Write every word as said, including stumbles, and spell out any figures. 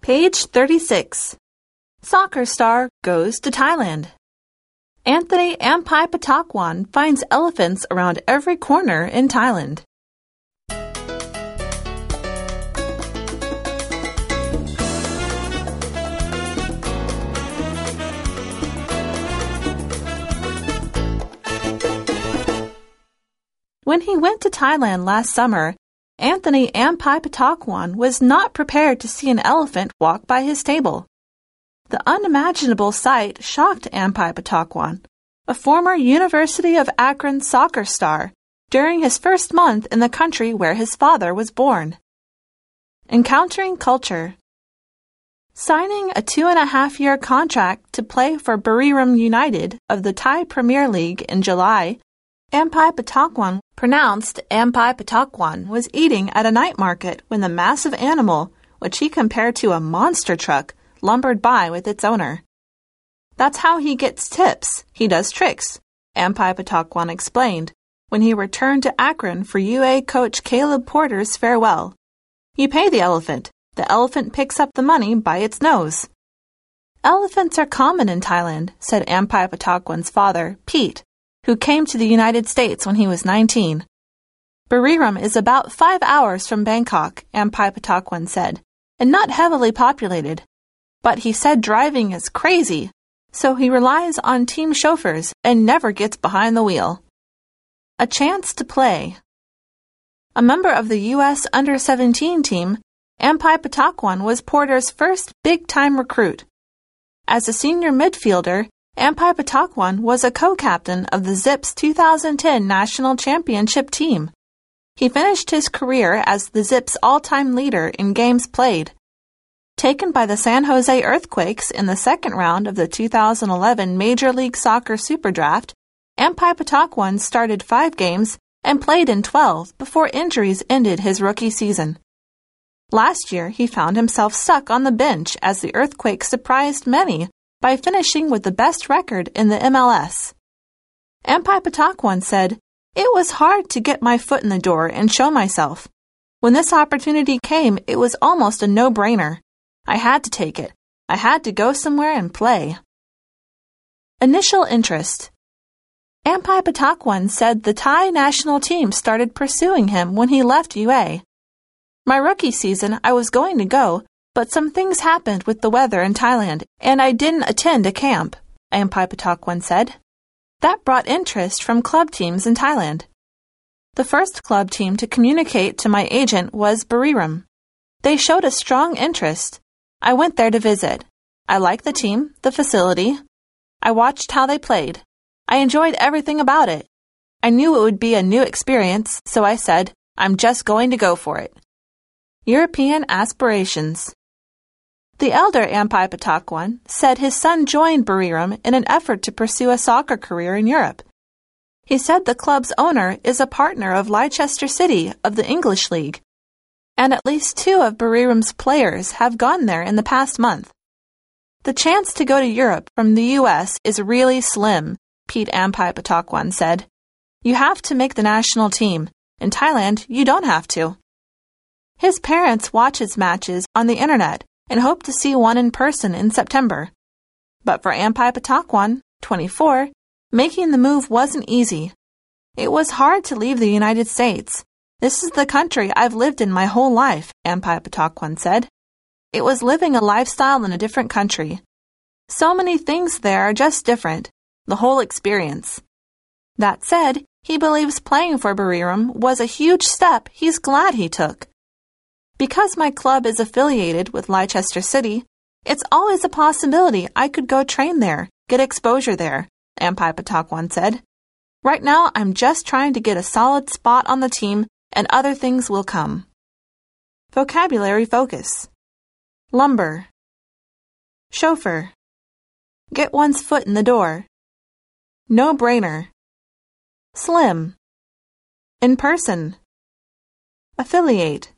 Page thirty-six. Soccer star goes to Thailand. Anthony Ampai Patakwan finds elephants around every corner in Thailand. When he went to Thailand last summer, Anthony Ampai Patakwan was not prepared to see an elephant walk by his table. The unimaginable sight shocked Ampai Patakwan, a former University of Akron soccer star, during his first month in the country where his father was born. Encountering culture. Signing a two-and-a-half-year contract to play for Buriram United of the Thai Premier League in July, Ampai Patakwan pronounced Ampai Patakwan was eating at a night market when the massive animal, which he compared to a monster truck, lumbered by with its owner. That's how he gets tips. He does tricks, Ampai Patakwan explained when he returned to Akron for U A coach Caleb Porter's farewell. You pay the elephant. The elephant picks up the money by its nose. Elephants are common in Thailand, said Ampai Patakwan's father, Pete, who came to the United States when he was nineteen. Buriram is about five hours from Bangkok, Ampai Patakwan said, and not heavily populated. But he said driving is crazy, so he relies on team chauffeurs and never gets behind the wheel. A chance to play. A member of the U S under seventeen team, Ampai Patakwan was Porter's first big-time recruit. As a senior midfielder, Ampai Patakwan was a co-captain of the Zips two thousand ten National Championship team. He finished his career as the Zips all-time leader in games played. Taken by the San Jose Earthquakes in the second round of the two thousand eleven Major League Soccer Super Draft, Ampai Patakwan started five games and played in twelve before injuries ended his rookie season. Last year, he found himself stuck on the bench as the Earthquakes surprised many by finishing with the best record in the M L S. Ampai Patakwan said, "It was hard to get my foot in the door and show myself. When this opportunity came, it was almost a no-brainer. I had to take it. I had to go somewhere and play." Initial interest. Ampai Patakwan said the Thai national team started pursuing him when he left U A. My rookie season, I was going to go, but some things happened with the weather in Thailand, and I didn't attend a camp, Ampai Patakwan said. That brought interest from club teams in Thailand. The first club team to communicate to my agent was Buriram. They showed a strong interest. I went there to visit. I liked the team, the facility. I watched how they played. I enjoyed everything about it. I knew it would be a new experience, so I said, I'm just going to go for it. European aspirations. The elder Ampai Patakwan said his son joined Buriram in an effort to pursue a soccer career in Europe. He said the club's owner is a partner of Leicester City of the English League, and at least two of Buriram's players have gone there in the past month. The chance to go to Europe from the U S is really slim, Pete Ampai Patakwan said. You have to make the national team. In Thailand, you don't have to. His parents watch his matches on the internet and hope to see one in person in September. But for Ampai Patakwan, twenty-four, making the move wasn't easy. It was hard to leave the United States. This is the country I've lived in my whole life, Ampai Patakwan said. It was living a lifestyle in a different country. So many things there are just different, the whole experience. That said, he believes playing for Buriram was a huge step he's glad he took. Because my club is affiliated with Leicester City, it's always a possibility I could go train there, get exposure there, Ampai Patakwan said. Right now, I'm just trying to get a solid spot on the team, and other things will come. Vocabulary focus. Lumber. Chauffeur. Get one's foot in the door. No-brainer. Slim. In person. Affiliate.